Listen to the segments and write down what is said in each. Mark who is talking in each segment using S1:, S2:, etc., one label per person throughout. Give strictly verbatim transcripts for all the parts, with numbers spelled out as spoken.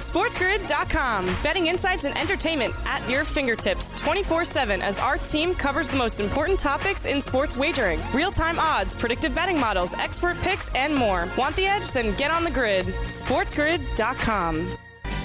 S1: SportsGrid dot com. Betting insights and entertainment at your fingertips twenty-four seven as our team covers the most important topics in sports wagering. Real-time odds, predictive betting models, expert picks, and more. Want the edge? Then get on the grid. SportsGrid dot com.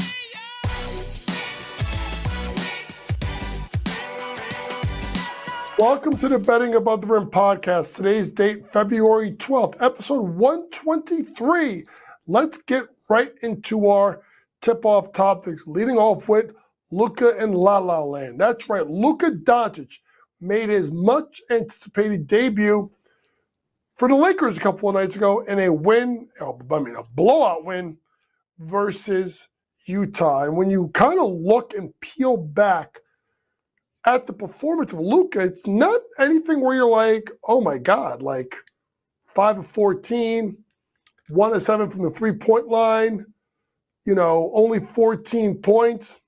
S2: Welcome to the Betting Above the Rim podcast. Today's date, February twelfth, episode one twenty-three. Let's get right into our tip-off topics, leading off with Luka and La La Land. That's right, Luka Doncic made his much-anticipated debut for the Lakers a couple of nights ago in a win, I mean a blowout win versus Utah. And when you kind of look and peel back at the performance of Luka, it's not anything where you're like, oh my God, like five of fourteen, one of seven from the three-point line, you know, only fourteen points.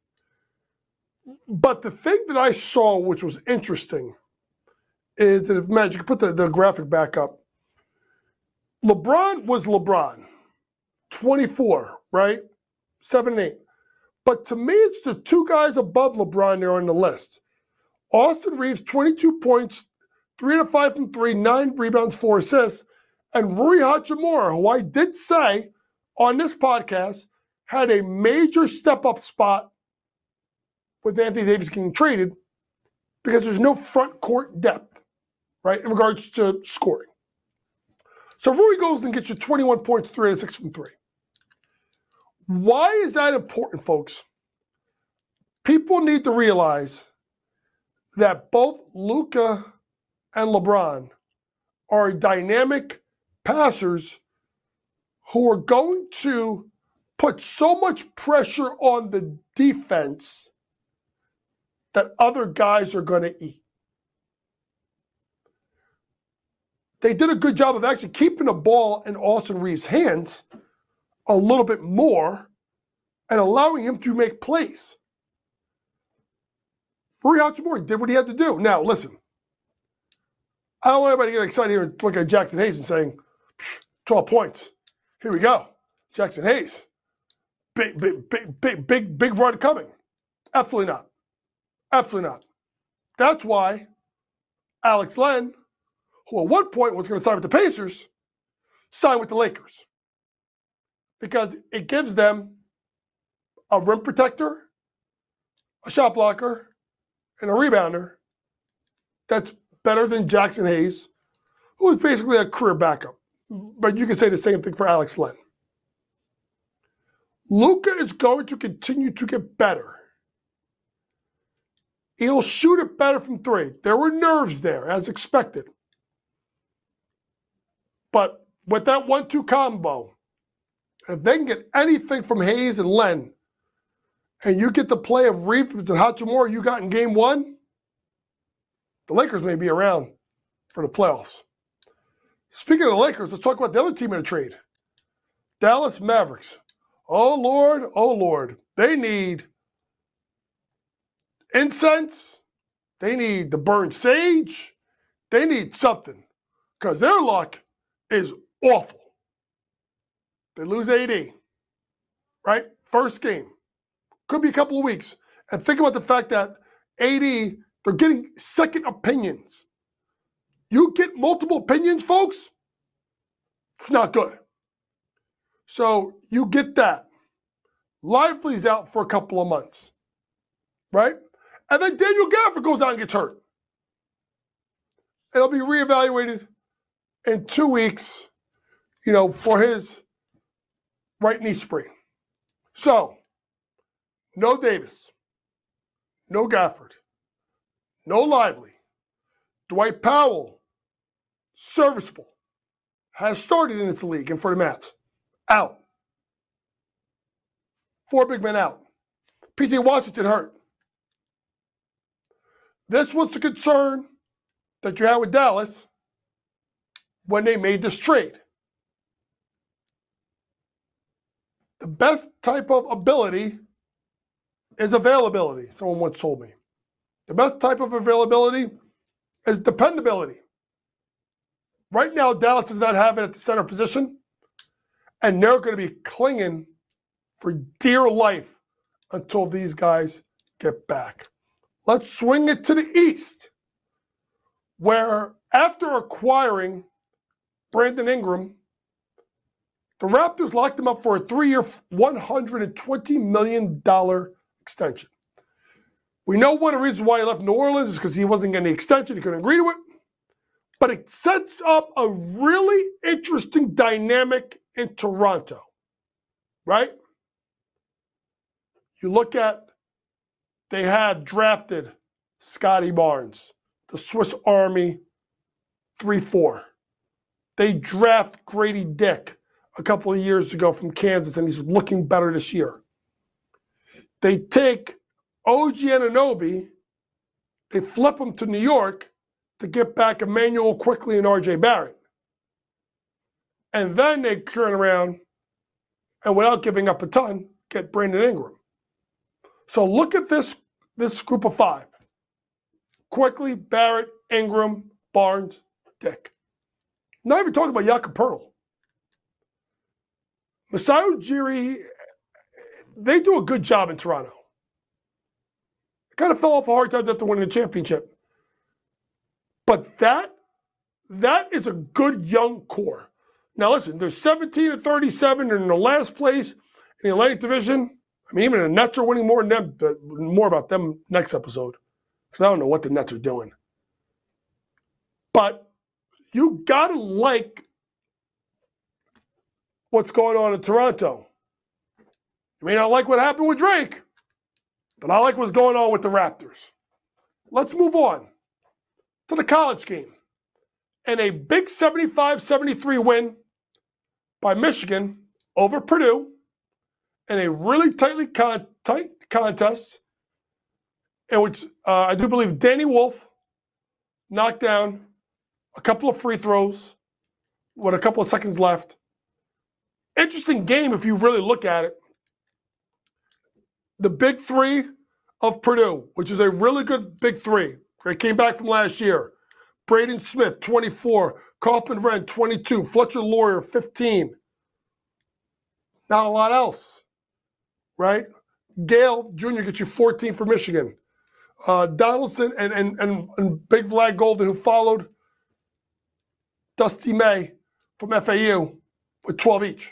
S2: But the thing that I saw, which was interesting, is that if Matt, you can put the, the graphic back up. LeBron was LeBron, twenty-four, right? Seven and eight. But to me, it's the two guys above LeBron there on the list. Austin Reeves, twenty-two points, three out of five from three, nine rebounds, four assists. And Rui Hachimura, who I did say on this podcast, had a major step-up spot with Anthony Davis getting traded because there's no front court depth, right, in regards to scoring. So Rui goes and gets you twenty-one points, three out of six from three. Why is that important, folks? People need to realize that both Luka and LeBron are dynamic passers who are going to put so much pressure on the defense that other guys are going to eat. They did a good job of actually keeping the ball in Austin Reeves' hands a little bit more and allowing him to make plays. Rui Hachimura did what he had to do. Now, listen, I don't want everybody to get excited here and look at Jackson Hayes and saying, twelve points. Here we go. Jackson Hayes. Big, big, big, big, big, big run coming. Absolutely not. Absolutely not. That's why Alex Len, who at one point was going to sign with the Pacers, signed with the Lakers. Because it gives them a rim protector, a shot blocker, and a rebounder that's better than Jackson Hayes, who is basically a career backup. But you can say the same thing for Alex Len. Luka is going to continue to get better. He'll shoot it better from three. There were nerves there, as expected. But with that one two combo, if they can get anything from Hayes and Len, and you get the play of Reeves and Hachimura you got in game one, the Lakers may be around for the playoffs. Speaking of the Lakers, let's talk about the other team in the trade. Dallas Mavericks. Oh, Lord, oh, Lord. They need incense. They need the burnt sage. They need something because their luck is awful. They lose A D, right? First game. Could be a couple of weeks. And think about the fact that A D, they're getting second opinions. You get multiple opinions, folks, it's not good. So you get that. Lively's out for a couple of months, right? And then Daniel Gafford goes out and gets hurt. And he'll be reevaluated in two weeks, you know, for his right knee sprain. So, no Davis, no Gafford, no Lively. Dwight Powell, serviceable, has started in this league and for the Mavs. Out. Four big men out. P J Washington hurt. This was the concern that you had with Dallas when they made this trade. The best type of ability is availability, someone once told me. The best type of availability is dependability. Right now, Dallas does not have it at the center position, and they're going to be clinging for dear life until these guys get back. Let's swing it to the East, where after acquiring Brandon Ingram, the Raptors locked him up for a three-year, one hundred twenty million dollars extension. We know one of the reasons why he left New Orleans is because he wasn't getting the extension. He couldn't agree to it. But it sets up a really interesting dynamic in Toronto, right? You look at, they had drafted Scotty Barnes, the Swiss Army three four. They draft Grady Dick a couple of years ago from Kansas, and he's looking better this year. They take O G Anunoby, they flip him to New York to get back Emmanuel Quickly and R J Barrett. And then they turn around and, without giving up a ton, get Brandon Ingram. So look at this, this group of five. Quickly, Barrett, Ingram, Barnes, Dick. Not even talking about Jakob Poeltl. Masai Ujiri, they do a good job in Toronto. Kind of fell off a hard time after winning the championship. But that, that is a good young core. Now listen, they're seventeen and thirty-seven, and in the last place in the Atlantic Division. I mean, even the Nets are winning more than them. But more about them next episode, because I don't know what the Nets are doing. But you gotta like what's going on in Toronto. You may not like what happened with Drake, but I like what's going on with the Raptors. Let's move on to the college game. And a big seventy-five seventy-three win by Michigan over Purdue in a really tightly con- tight contest in which uh, I do believe Danny Wolf knocked down a couple of free throws with a couple of seconds left. Interesting game if you really look at it. The big three of Purdue, which is a really good big three. They came back from last year. Braden Smith, twenty-four. Kaufman Wren, twenty-two. Fletcher Loyer, fifteen. Not a lot else, right? Gale Junior gets you fourteen for Michigan. Uh, Donaldson and, and, and, and Big Vlad Golden, who followed Dusty May from F A U with twelve each.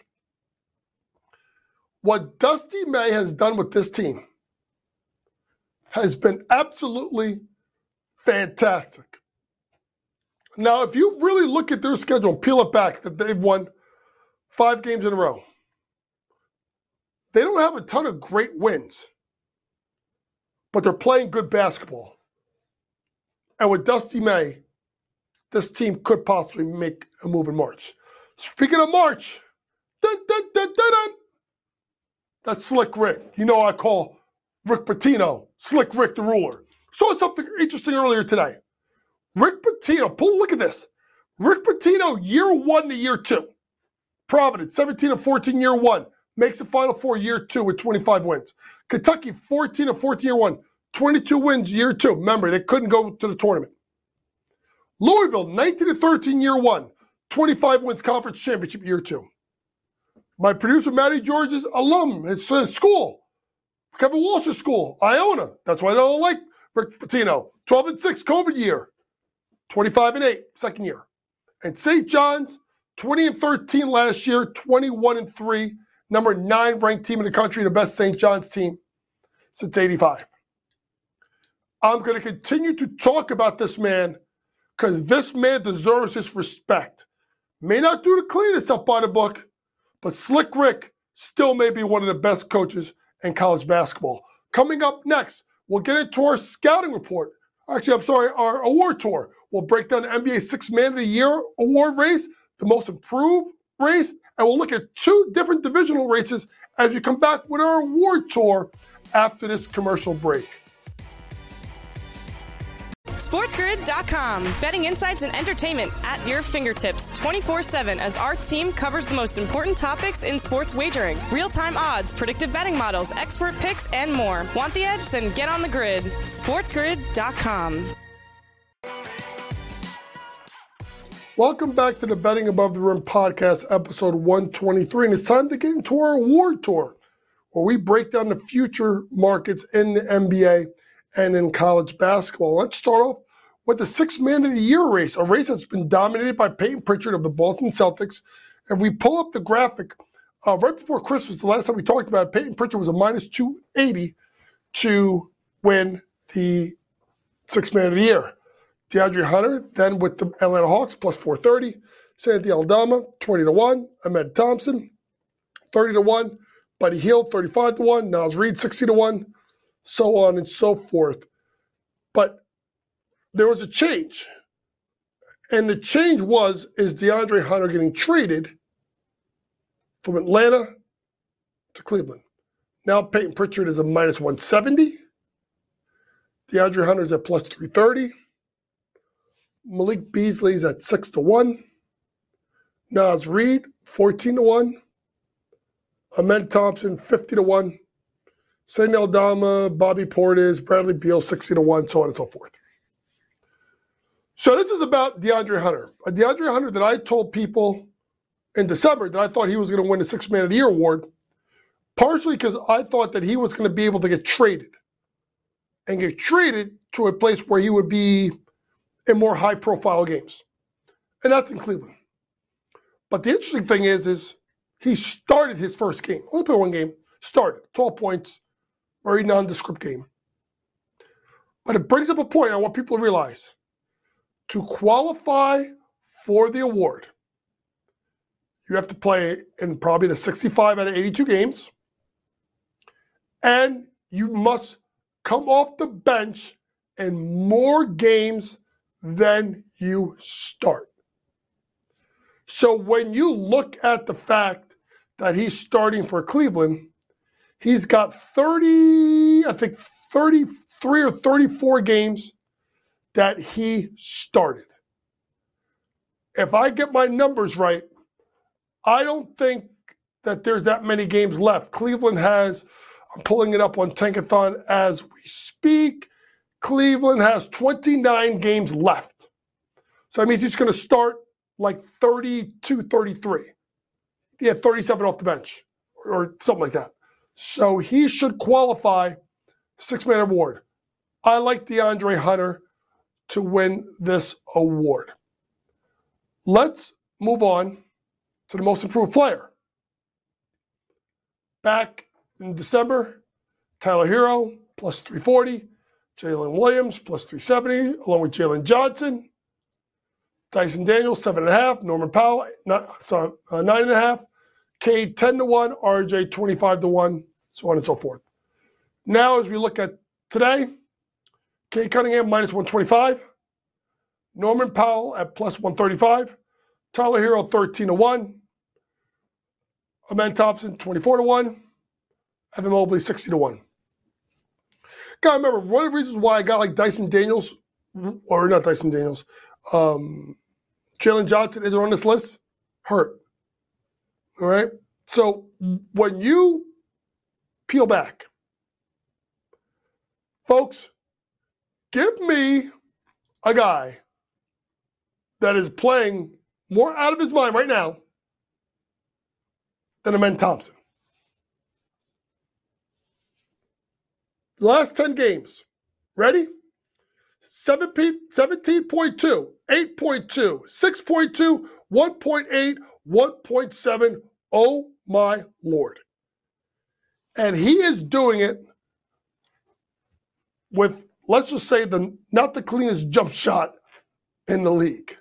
S2: What Dusty May has done with this team has been absolutely fantastic. Now, if you really look at their schedule and peel it back, that they've won five games in a row. They don't have a ton of great wins, but they're playing good basketball. And with Dusty May, this team could possibly make a move in March. Speaking of March, dun, dun, dun, dun, dun, that's Slick Rick. You know I call Rick Pitino Slick Rick the Ruler. Saw something interesting earlier today. Rick Pitino, pull, look at this. Rick Pitino, year one to year two. Providence, seventeen and fourteen, year one. Makes the Final Four year two with twenty-five wins. Kentucky, fourteen and fourteen, year one. twenty-two wins, year two. Remember, they couldn't go to the tournament. Louisville, nineteen and thirteen, year one. twenty-five wins, conference championship, year two. My producer, Matty George's alum, his, his school. Kevin Walsh's school, Iona. That's why they don't like Rick Pitino. twelve and six, COVID year. twenty-five and eight, second year. And Saint John's, twenty and thirteen last year, twenty-one and three, number nine ranked team in the country, the best Saint John's team since eighty-five. I'm going to continue to talk about this man because this man deserves his respect. May not do the cleanest up by the book, but Slick Rick still may be one of the best coaches in college basketball. Coming up next, we'll get into our scouting report. Actually, I'm sorry, our award tour. We'll break down the N B A Sixth Man of the Year award race, the most improved race, and we'll look at two different divisional races as we come back with our award tour after this commercial break.
S1: SportsGrid dot com. Betting insights and entertainment at your fingertips twenty-four seven as our team covers the most important topics in sports wagering. Real-time odds, predictive betting models, expert picks, and more. Want the edge? Then get on the grid. SportsGrid dot com.
S2: Welcome back to the Betting Above the Rim podcast, episode one twenty-three. And it's time to get into our award tour. where we break down the future markets in the N B A and in college basketball. Let's start off with the sixth man of the year race, a race that's been dominated by Peyton Pritchard of the Boston Celtics. If we pull up the graphic, uh, right before Christmas, the last time we talked about it, Peyton Pritchard was a minus two eighty to win the sixth man of the year. DeAndre Hunter, then with the Atlanta Hawks, plus four thirty. Santi Aldama, twenty to one. Ahmed Thompson, thirty to one. Buddy Hield, thirty-five to one. Naz Reid, sixty to one. So on and so forth. But there was a change. And the change was, is DeAndre Hunter getting traded from Atlanta to Cleveland. Now Peyton Pritchard is a minus one seventy. DeAndre Hunter is at plus three thirty. Malik Beasley is at six to one. Naz Reid, fourteen to one. Ahmed Thompson, fifty to one. Santi Aldama, Bobby Portis, Bradley Beal, sixty to one, so on and so forth. So this is about DeAndre Hunter. A DeAndre Hunter that I told people in December that I thought he was going to win the Sixth Man of the Year award, partially because I thought that he was going to be able to get traded and get traded to a place where he would be in more high-profile games. And that's in Cleveland. But the interesting thing is, is he started his first game. Only played one game. Started. twelve points. Very nondescript game. But it brings up a point I want people to realize. To qualify for the award, you have to play in probably the sixty-five out of eighty-two games. And you must come off the bench in more games than you start. So when you look at the fact that he's starting for Cleveland, he's got thirty, I think thirty-three or thirty-four games that he started. If I get my numbers right, I don't think that there's that many games left. Cleveland has, I'm pulling it up on Tankathon as we speak, Cleveland has twenty-nine games left. So that means he's going to start like thirty-two, thirty-three. He had thirty-seven off the bench or something like that. So he should qualify the six-man award. I like DeAndre Hunter to win this award. Let's move on to the most improved player. Back in December, Tyler Hero, plus three forty. Jalen Williams, plus three seventy, along with Jalen Johnson. Dyson Daniels, seven point five. Norman Powell, not, sorry, uh, nine point five. Cade, ten to one. R J, twenty-five to one, so on and so forth. Now, as we look at today, Cade Cunningham, minus one twenty-five. Norman Powell at plus one thirty-five. Tyler Hero, thirteen to one. Ahmed Thompson, twenty-four to one. Evan Mobley, sixty to one. Gotta remember, one of the reasons why I got like Dyson Daniels, or not Dyson Daniels, um, Jalen Johnson isn't on this list, hurt. All right? So when you peel back, folks, give me a guy that is playing more out of his mind right now than Ahmed Thompson. The last ten games. Ready? seventeen point two, eight point two, six point two, one point eight, one point seven. Oh my Lord. And he is doing it with, let's just say, the not the cleanest jump shot in the league.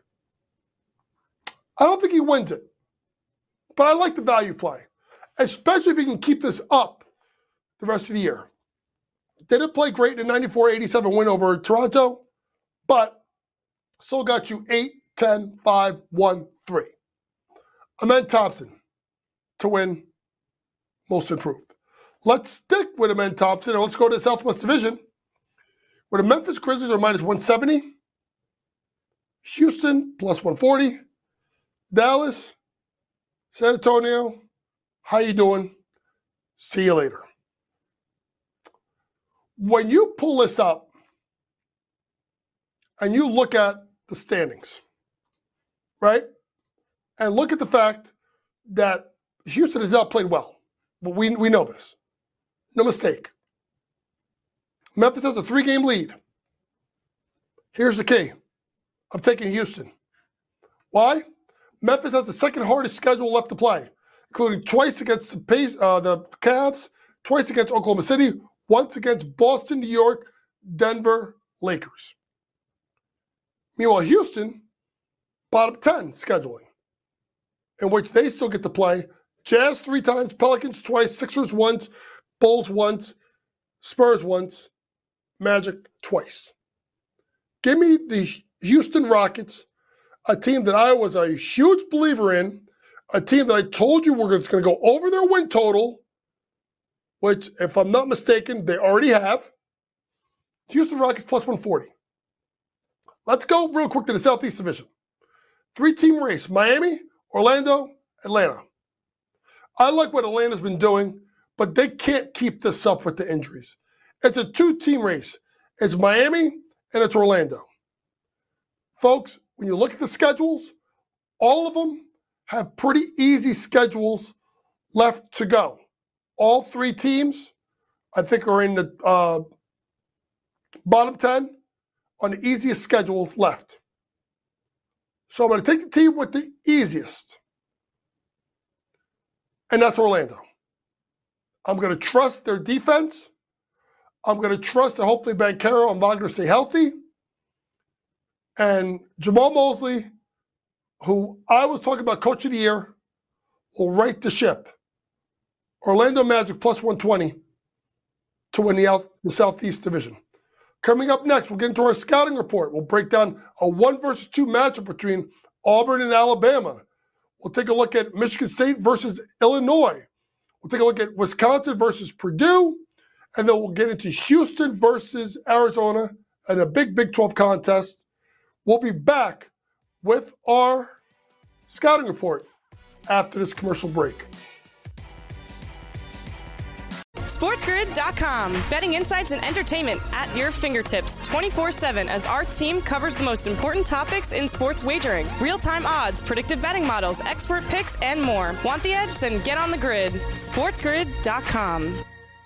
S2: I don't think he wins it, but I like the value play, especially if he can keep this up the rest of the year. Didn't play great in a ninety-four eighty-seven win over Toronto, but still got you eight, ten, five, one, three. Ahmed Thompson to win most improved. Let's stick with Ahmed Thompson and let's go to the Southwest Division, where the Memphis Grizzlies are minus one seventy. Houston, plus one forty. Dallas, San Antonio, how you doing? See you later. When you pull this up and you look at the standings, right? And look at the fact that Houston has not played well. But we, we know this. No mistake. Memphis has a three-game lead. Here's the key. I'm taking Houston. Why? Memphis has the second hardest schedule left to play, including twice against the, Pace, uh, the Cavs, twice against Oklahoma City, once against Boston, New York, Denver, Lakers. Meanwhile, Houston, bottom ten scheduling, in which they still get to play Jazz three times, Pelicans twice, Sixers once, Bulls once, Spurs once, Magic twice. Give me the Houston Rockets, a team that I was a huge believer in, a team that I told you we're going to go over their win total, which, if I'm not mistaken, they already have. Houston Rockets plus one forty. Let's go real quick to the Southeast Division. Three-team race, Miami, Orlando, Atlanta. I like what Atlanta's been doing, but they can't keep this up with the injuries. It's a two-team race. It's Miami and it's Orlando. Folks, when you look at the schedules, all of them have pretty easy schedules left to go. All three teams, I think, are in the uh, bottom ten on the easiest schedules left. So I'm going to take the team with the easiest, and that's Orlando. I'm going to trust their defense. I'm going to trust that hopefully Banchero and Wagner stay healthy. And Jamal Mosley, who I was talking about coach of the year, will right the ship. Orlando Magic plus one twenty to win the, out, the Southeast Division. Coming up next, we'll get into our scouting report. We'll break down a one versus two matchup between Auburn and Alabama. We'll take a look at Michigan State versus Illinois. We'll take a look at Wisconsin versus Purdue. And then we'll get into Houston versus Arizona and a big Big twelve contest. We'll be back with our scouting report after this commercial break.
S1: SportsGrid dot com. Betting insights and entertainment at your fingertips twenty-four seven as our team covers the most important topics in sports wagering. Real-time odds, predictive betting models, expert picks, and more. Want the edge? Then get on the grid. SportsGrid dot com.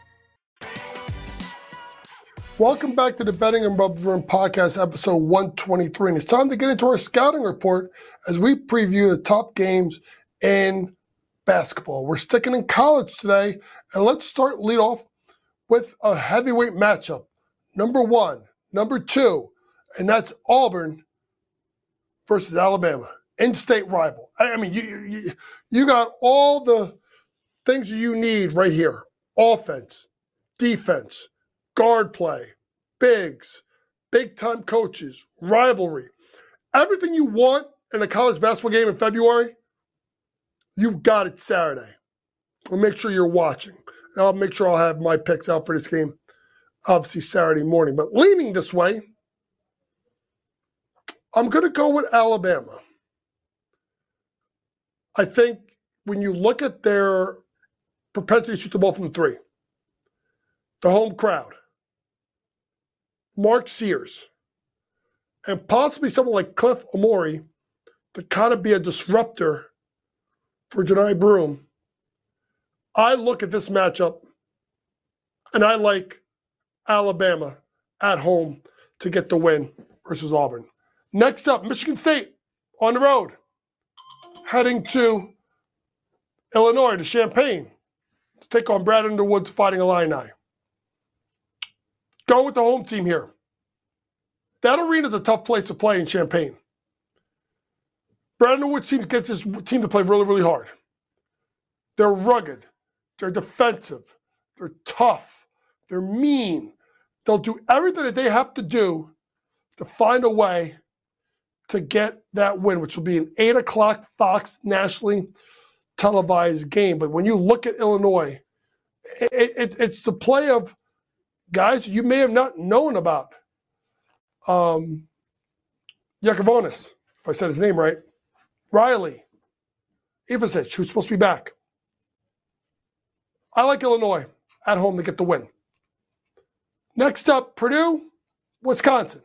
S2: Welcome back to the Betting and Bubble Room Podcast, episode one twenty-three. And it's time to get into our scouting report as we preview the top games in basketball. We're sticking in college today, and let's start lead off with a heavyweight matchup. Number one, number two, and that's Auburn versus Alabama, in-state rival. I mean, you, you, you got all the things you need right here. Offense, defense, guard play, bigs, big-time coaches, rivalry. Everything you want in a college basketball game in February, you've got it Saturday. I'll make sure you're watching. And I'll make sure I'll have my picks out for this game, obviously Saturday morning. But leaning this way, I'm going to go with Alabama. I think when you look at their propensity to shoot the ball from three, the home crowd, Mark Sears, and possibly someone like Cliff Amori to kind of be a disruptor for Johni Broome, I look at this matchup and I like Alabama at home to get the win versus Auburn. Next up, Michigan State on the road, heading to Illinois, to Champaign, to take on Brad Underwood's Fighting Illini. Go with the home team here. That arena is a tough place to play in Champaign. Brad Underwood seems to get this team to play really, really hard. They're rugged. They're defensive. They're tough. They're mean. They'll do everything that they have to do to find a way to get that win, which will be an eight o'clock Fox nationally televised game. But when you look at Illinois, it, it, it's the play of guys you may have not known about. Um, Yakubonis, if I said his name right. Riley, Ivasic, who's supposed to be back. I like Illinois at home to get the win. Next up, Purdue, Wisconsin.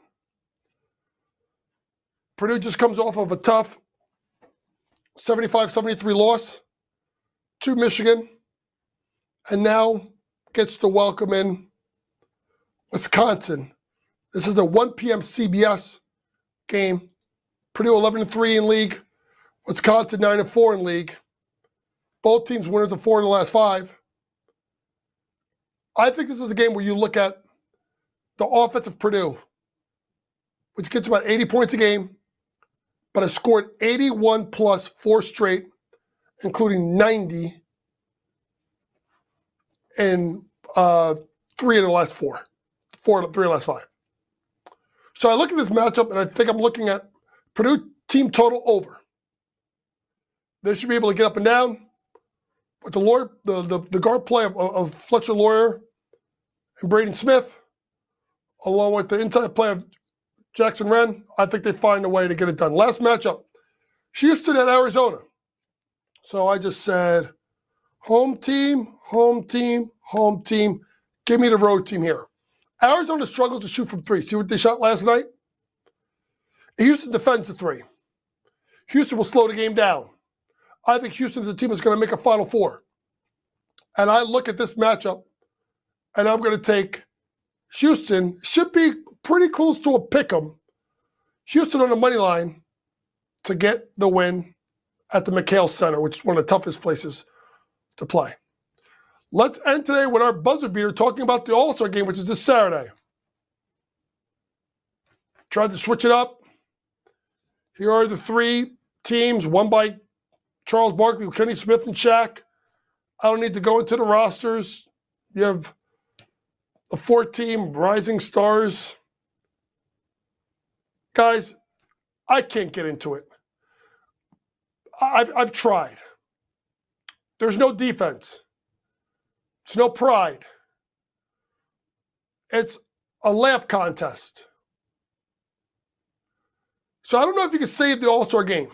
S2: Purdue just comes off of a tough seventy-five seventy-three loss to Michigan, and now gets to welcome in Wisconsin. This is a one p.m. C B S game. Purdue eleven and three in league. Wisconsin nine and four in league. Both teams winners of four in the last five. I think this is a game where you look at the offense of Purdue, which gets about eighty points a game, but has scored eighty-one plus four straight, including ninety in uh, three of the last four. Four, three of the last five. So I look at this matchup, and I think I'm looking at Purdue team total over. They should be able to get up and down. With the Lawyer, the, the, the guard play of, of Fletcher Loyer and Braden Smith, along with the inside play of Jackson Wren, I think they find a way to get it done. Last matchup, Houston at Arizona. So I just said, home team, home team, home team. Give me the road team here. Arizona struggles to shoot from three. See what they shot last night? Houston defends the three. Houston will slow the game down. I think Houston is a team that's going to make a Final Four. And I look at this matchup, and I'm going to take Houston. Should be pretty close to a pick 'em. Houston on the money line to get the win at the McHale Center, which is one of the toughest places to play. Let's end today with our buzzer beater talking about the All-Star game, which is this Saturday. Tried to switch it up. Here are the three teams, one by Charles Barkley, Kenny Smith, and Shaq. I don't need to go into the rosters. You have the fourth team, Rising Stars. Guys, I can't get into it. I've, I've tried. There's no defense. It's no pride. It's a layup contest. So I don't know if you can save the All-Star game.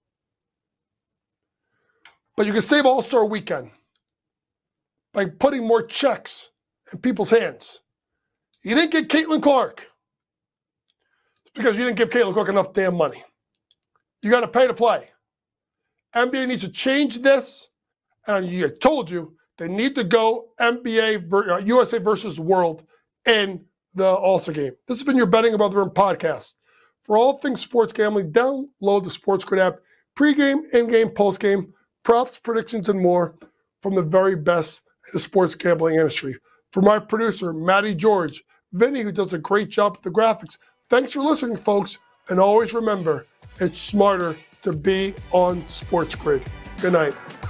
S2: But you can save All-Star weekend by putting more checks in people's hands. You didn't get Caitlin Clark. It's because you didn't give Caitlin Clark enough damn money. You got to pay to play. N B A needs to change this. And I told you, they need to go N B A, U S A versus World in the All-Star game. This has been your Betting Above the Rim podcast. For all things sports gambling, download the SportsGrid app. Pre-game, in-game, post-game, props, predictions, and more from the very best in the sports gambling industry. For my producer, Matty George, Vinny, who does a great job with the graphics, thanks for listening, folks. And always remember, it's smarter to be on SportsGrid. Good night.